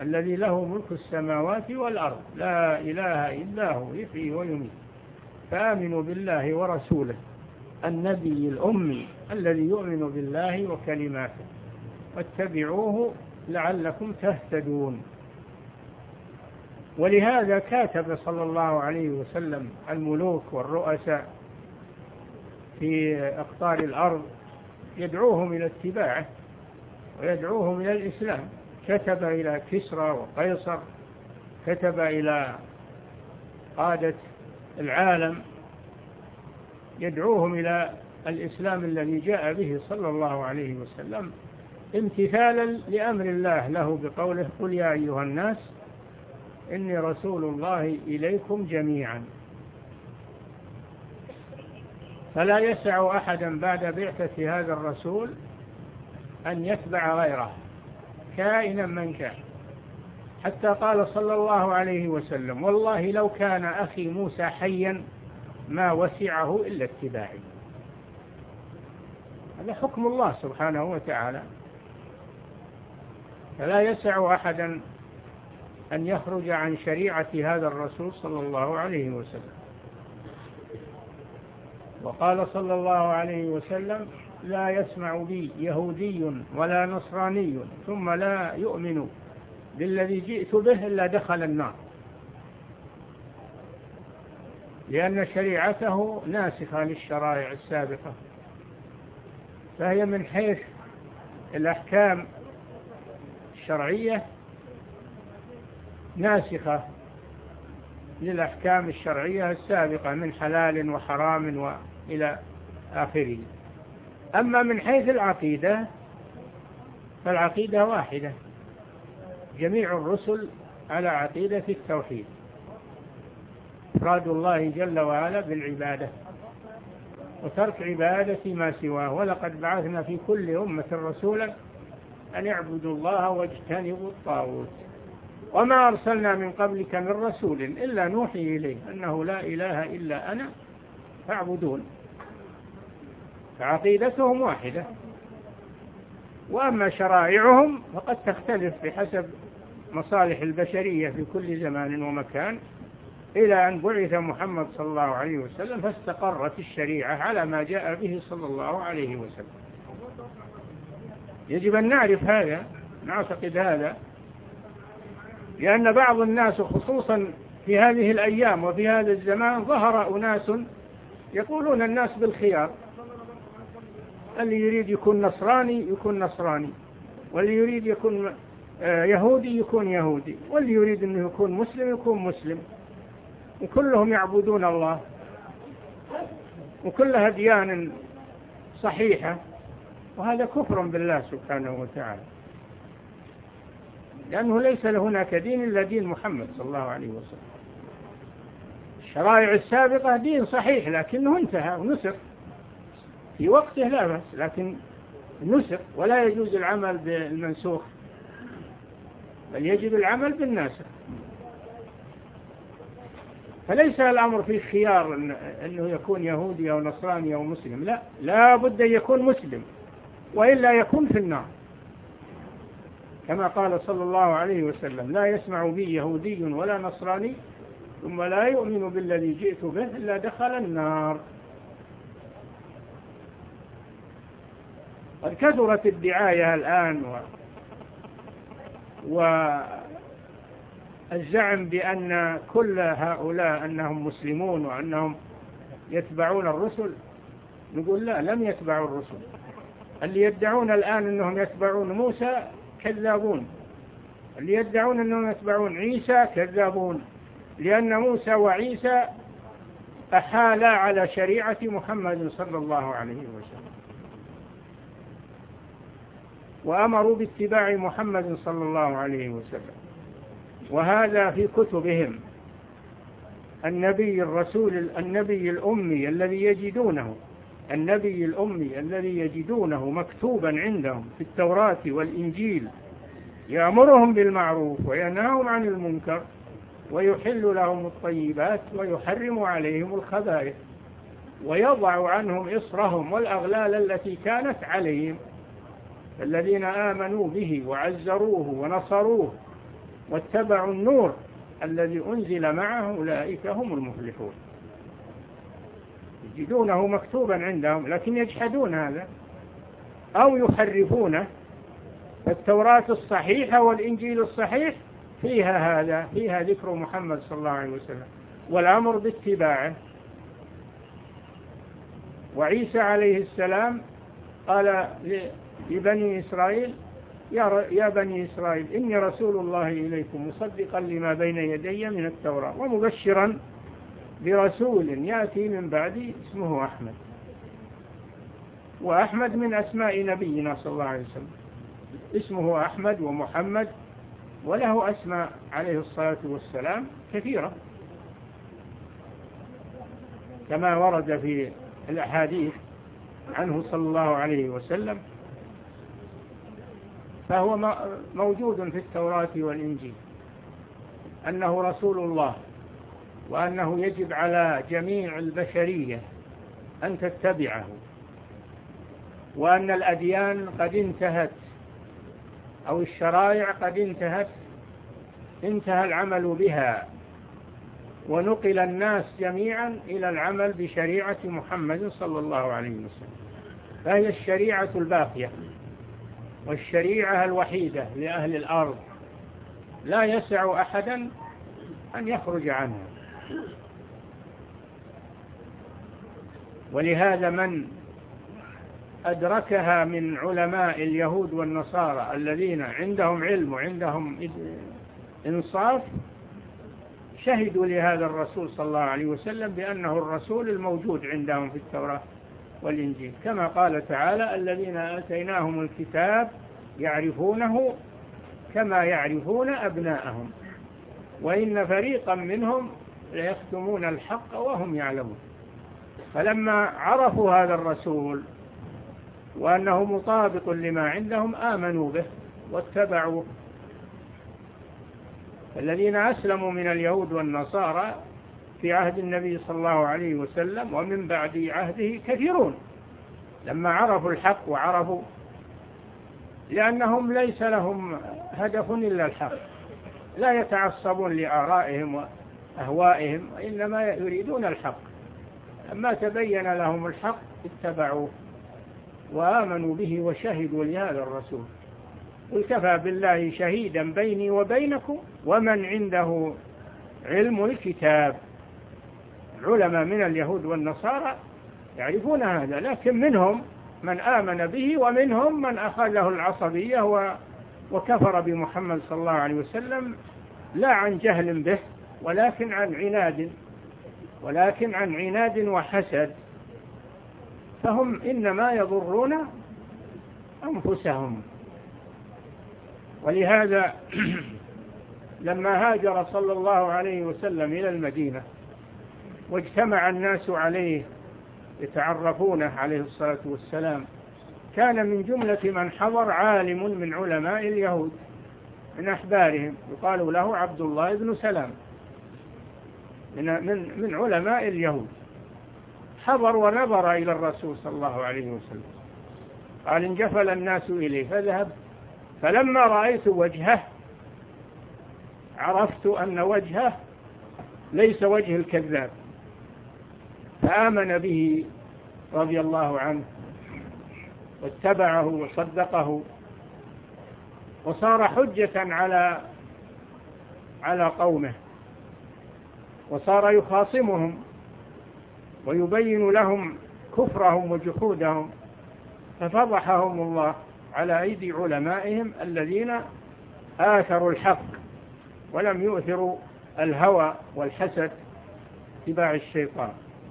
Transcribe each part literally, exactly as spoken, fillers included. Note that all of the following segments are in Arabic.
الذي له ملك السماوات والأرض لا إله إلا هو يحيي ويميت. فآمنوا بالله ورسوله النبي الأمي الذي يؤمن بالله وكلماته واتبعوه لعلكم تهتدون. ولهذا كاتب صلى الله عليه وسلم الملوك والرؤساء في أقطار الأرض يدعوهم إلى اتباعه ويدعوهم إلى الإسلام. كتب إلى كسرى وقيصر، كتب إلى قادة العالم يدعوهم إلى الإسلام الذي جاء به صلى الله عليه وسلم امتثالا لأمر الله له بقوله قل يا أيها الناس إني رسول الله إليكم جميعا. فلا يسع أحدا بعد بعثة هذا الرسول أن يتبع غيره كائنا من كان. حتى قال صلى الله عليه وسلم والله لو كان أخي موسى حيا ما وسعه إلا اتباعي. هذا حكم الله سبحانه وتعالى. فلا يسع أحدا أن يخرج عن شريعة هذا الرسول صلى الله عليه وسلم. وقال صلى الله عليه وسلم لا يسمع بي يهودي ولا نصراني ثم لا يؤمن بالذي جئت به إلا دخل النار، لأن شريعته ناسخة للشرائع السابقة. فهي من حيث الأحكام الشرعية ناسخة للأحكام الشرعية السابقة من حلال وحرام وإلى آخره. أما من حيث العقيدة فالعقيدة واحدة، جميع الرسل على عقيدة التوحيد، إفراد الله جل وعلا بالعبادة وترك عبادة ما سواه. ولقد بعثنا في كل أمة رسولا أن يعبدوا الله واجتنبوا الطاغوت وما أرسلنا من قبلك من رسول إلا نوحي إليه أنه لا إله إلا أنا فاعبدون. فعقيدتهم واحدة. وأما شرائعهم فقد تختلف بحسب مصالح البشرية في كل زمان ومكان، إلى أن بعث محمد صلى الله عليه وسلم فاستقرت الشريعة على ما جاء به صلى الله عليه وسلم. يجب أن نعرف هذا، نعتقد هذا، لأن بعض الناس خصوصا في هذه الأيام وفي هذا الزمان ظهر أناس يقولون الناس بالخيار، اللي يريد يكون نصراني يكون نصراني، واللي يريد يكون يهودي يكون يهودي، واللي يريد أنه يكون مسلم يكون مسلم، وكلهم يعبدون الله وكلها ديان صحيحة. وهذا كفر بالله سبحانه وتعالى، لأنه ليس هناك دين إلا دين محمد صلى الله عليه وسلم. الشرائع السابقة دين صحيح لكنه انتهى ونسخ في وقته لا بأس، لكن نسخ، ولا يجوز العمل بالمنسوخ بل يجب العمل بالناسخ. فليس الأمر في خيار أنه يكون يهودي أو نصراني أو مسلم، لا، لا بد أن يكون مسلم وإلا يكون في النار، كما قال صلى الله عليه وسلم لا يسمع بي يهودي ولا نصراني ثم لا يؤمن بالذي جئت به إلا دخل النار. قد كثرت الدعاية الآن و... والزعم بأن كل هؤلاء أنهم مسلمون وأنهم يتبعون الرسل. نقول لا، لم يتبعوا الرسل. اللي يدعون الآن أنهم يتبعون موسى كذابون، اللي يدعون أنهم يتبعون عيسى كذابون، لأن موسى وعيسى أحالا على شريعة محمد صلى الله عليه وسلم وأمروا باتباع محمد صلى الله عليه وسلم. وهذا في كتبهم. النبي الرسول النبي الأمي الذي يجدونه النبي الأمي الذي يجدونه مكتوبا عندهم في التوراة والإنجيل يأمرهم بالمعروف وينهاهم عن المنكر ويحل لهم الطيبات ويحرم عليهم الخبائث ويضع عنهم إصرهم والأغلال التي كانت عليهم. الذين آمنوا به وعزروه ونصروه واتبعوا النور الذي أنزل معه أولئك هم المفلحون. يجدونه مكتوبا عندهم لكن يجحدون هذا أو يحرفونه. التوراة الصحيحة والإنجيل الصحيح فيها هذا، فيها ذكر محمد صلى الله عليه وسلم والأمر باتباعه. وعيسى عليه السلام قال لبني إسرائيل يا بني إسرائيل إني رسول الله إليكم مصدقا لما بين يدي من التوراة ومبشرا برسول يأتي من بعدي اسمه أحمد. وأحمد من أسماء نبينا صلى الله عليه وسلم، اسمه أحمد ومحمد، وله أسماء عليه الصلاة والسلام كثيرة كما ورد في الأحاديث عنه صلى الله عليه وسلم. فهو موجود في التوراة والإنجيل أنه رسول الله، وأنه يجب على جميع البشرية أن تتبعه، وأن الأديان قد انتهت أو الشرائع قد انتهت، انتهى العمل بها، ونقل الناس جميعا إلى العمل بشريعة محمد صلى الله عليه وسلم. فهي الشريعة الباقية والشريعة الوحيدة لأهل الأرض، لا يسع أحدا أن يخرج عنها. ولهذا من أدركها من علماء اليهود والنصارى الذين عندهم علم وعندهم إنصاف شهدوا لهذا الرسول صلى الله عليه وسلم بأنه الرسول الموجود عندهم في التوراة والإنجيل، كما قال تعالى الذين آتيناهم الكتاب يعرفونه كما يعرفون أبناءهم وإن فريقا منهم ليكتمون الحق وهم يعلمون. فلما عرفوا هذا الرسول وأنه مطابق لما عندهم آمنوا به واتبعوه. الذين أسلموا من اليهود والنصارى في عهد النبي صلى الله عليه وسلم ومن بعد عهده كثيرون لما عرفوا الحق وعرفوا، لأنهم ليس لهم هدف إلا الحق، لا يتعصبون لآرائهم وأهوائهم، وإنما يريدون الحق. أما تبين لهم الحق اتبعوه وآمنوا به وشهدوا لهذا الرسول. قل كفى بالله شهيدا بيني وبينكم ومن عنده علم الكتاب. العلماء من اليهود والنصارى يعرفون هذا، لكن منهم من آمن به ومنهم من أخذه العصبية وكفر بمحمد صلى الله عليه وسلم، لا عن جهل به ولكن عن عناد ولكن عن عناد وحسد. فهم إنما يضرون أنفسهم. ولهذا لما هاجر صلى الله عليه وسلم إلى المدينة واجتمع الناس عليه يتعرفونه عليه الصلاة والسلام، كان من جملة من حضر عالم من علماء اليهود من أحبارهم يقال له عبد الله بن سلام من, من, من علماء اليهود، حضر ونظر إلى الرسول صلى الله عليه وسلم. قال انجفل الناس إليه فذهب، فلما رأيت وجهه عرفت أن وجهه ليس وجه الكذاب، فآمن به رضي الله عنه واتبعه وصدقه، وصار حجة على على قومه، وصار يخاصمهم ويبين لهم كفرهم وجحودهم، ففضحهم الله على أيدي علمائهم الذين آثروا الحق ولم يؤثروا الهوى والحسد اتباع الشيطان.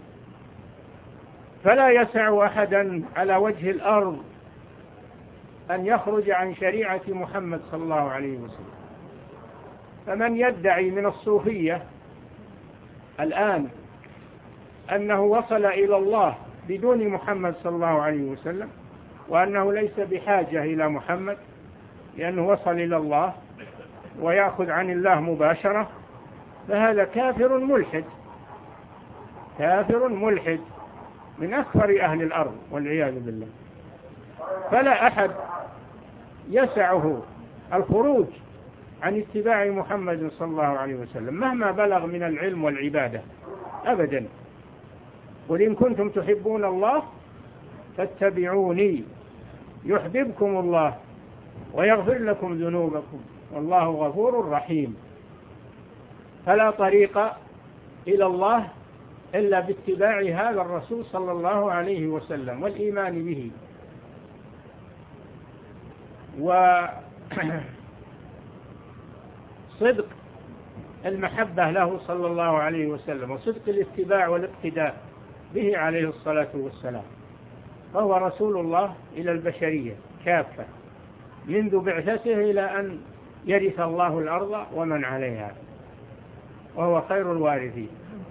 فلا يسع أحدا على وجه الأرض أن يخرج عن شريعة محمد صلى الله عليه وسلم. فمن يدعي من الصوفية الآن أنه وصل إلى الله بدون محمد صلى الله عليه وسلم، وأنه ليس بحاجة إلى محمد لأنه وصل إلى الله ويأخذ عن الله مباشرة، فهذا كافر ملحد، كافر ملحد من أكثر أهل الأرض والعياذ بالله. فلا أحد يسعه الخروج عن اتباع محمد صلى الله عليه وسلم مهما بلغ من العلم والعبادة أبدا. قل إن كنتم تحبون الله فاتبعوني يحببكم الله ويغفر لكم ذنوبكم والله غفور رحيم. فلا طريق إلى الله إلا باتباع هذا الرسول صلى الله عليه وسلم والإيمان به. وصدق المحبة له صلى الله عليه وسلم وصدق الاتباع والاقتداء به عليه الصلاة والسلام. فهو رسول الله إلى البشرية كافة منذ بعثته إلى أن يرث الله الأرض ومن عليها، وهو خير الوارثين.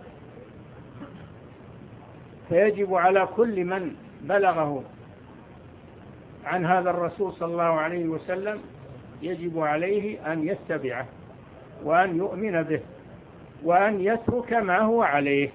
فيجب على كل من بلغه عن هذا الرسول صلى الله عليه وسلم يجب عليه أن يتبعه وأن يؤمن به وأن يترك ما هو عليه،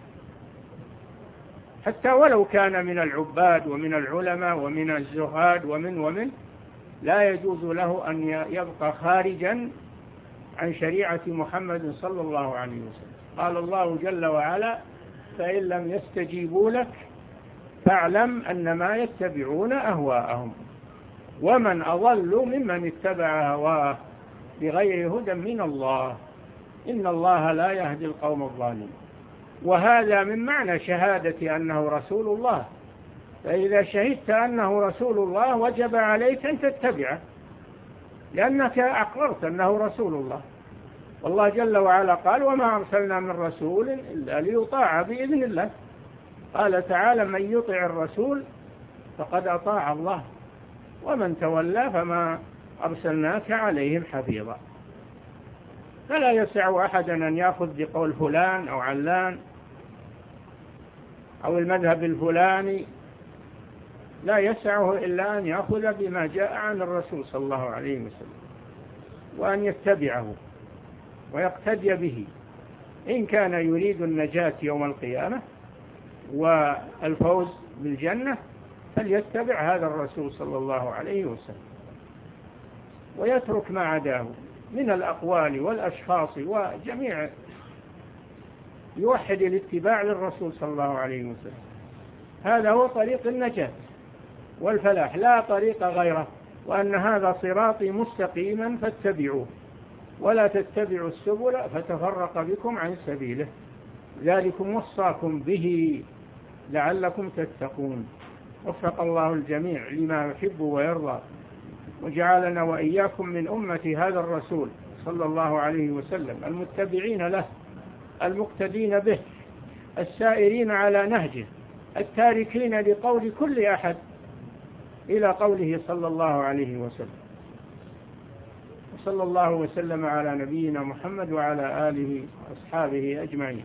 حتى ولو كان من العباد ومن العلماء ومن الزهاد ومن ومن لا يجوز له أن يبقى خارجا عن شريعة محمد صلى الله عليه وسلم. قال الله جل وعلا: فإن لم يستجيبوا لك فاعلم أنما يتبعون أهواءهم ومن أضل ممن اتبع هواه بغير هدى من الله إن الله لا يهدي القوم الظالمين. وهذا من معنى شهادة أنه رسول الله. فإذا شهدت أنه رسول الله وجب عليك أن تتبعه لأنك أقررت أنه رسول الله. والله جل وعلا قال: وما أرسلنا من رسول إلا ليطاع بإذن الله. قال تعالى: من يطع الرسول فقد أطاع الله ومن تولى فما أرسلناك عليهم حفيظا. فلا يسع أحدا أن يأخذ بقول فلان أو علان أو المذهب الفلاني، لا يسعه إلا أن يأخذ بما جاء عن الرسول صلى الله عليه وسلم وأن يتبعه ويقتدي به إن كان يريد النجاة يوم القيامة والفوز بالجنة، فليتبع هذا الرسول صلى الله عليه وسلم ويترك ما عداه من الأقوال والأشخاص وجميع، يوحد الاتباع للرسول صلى الله عليه وسلم. هذا هو طريق النجاة والفلاح، لا طريق غيره. وأن هذا صراطي مستقيما فاتبعوه ولا تتبعوا السبل فتفرق بكم عن سبيله ذلكم وصاكم به لعلكم تتقون. وفق الله الجميع لما يحب ويرضى، وجعلنا وإياكم من أمة هذا الرسول صلى الله عليه وسلم المتبعين له المقتدين به السائرين على نهجه التاركين لقول كل أحد إلى قوله صلى الله عليه وسلم. وصلى الله وسلم على نبينا محمد وعلى آله وأصحابه أجمعين.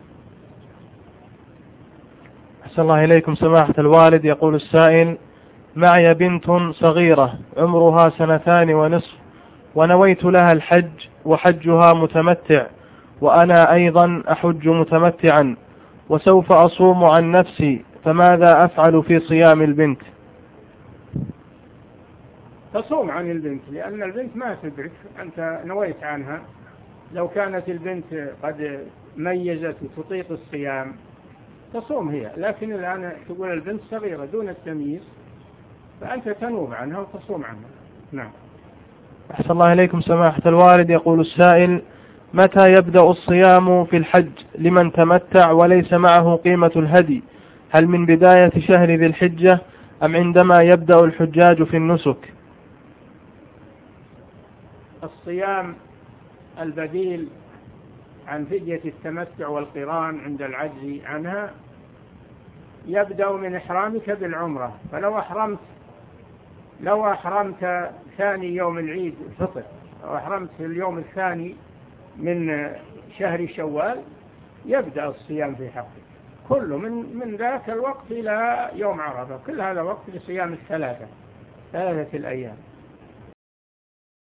أحسن الله إليكم سماحة الوالد. يقول السائل: معي بنت صغيرة عمرها سنتان ونصف ونويت لها الحج وحجها متمتع وأنا أيضا أحج متمتعا وسوف أصوم عن نفسي، فماذا أفعل في صيام البنت؟ تصوم عن البنت لأن البنت ما تدرك، أنت نويت عنها. لو كانت البنت قد ميزت وتطيق الصيام تصوم هي، لكن الآن تقول البنت صغيرة دون التمييز فأنت تنوب عنها وتصوم عنها. نعم. أحسن الله إليكم سماحة الوالد. يقول السائل: متى يبدأ الصيام في الحج لمن تمتع وليس معه قيمة الهدي؟ هل من بداية شهر ذي الحجة أم عندما يبدأ الحجاج في النسك؟ الصيام البديل عن فدية التمتع والقران عند العجز عنها يبدأ من إحرامك بالعمرة. فلو أحرمت لو أحرمت ثاني يوم العيد الفطر أو أحرمت في اليوم الثاني من شهر شوال يبدأ الصيام في حقك كله من من ذاك الوقت إلى يوم عرفة. كل هذا وقت لصيام الثلاثة ثلاثة الأيام.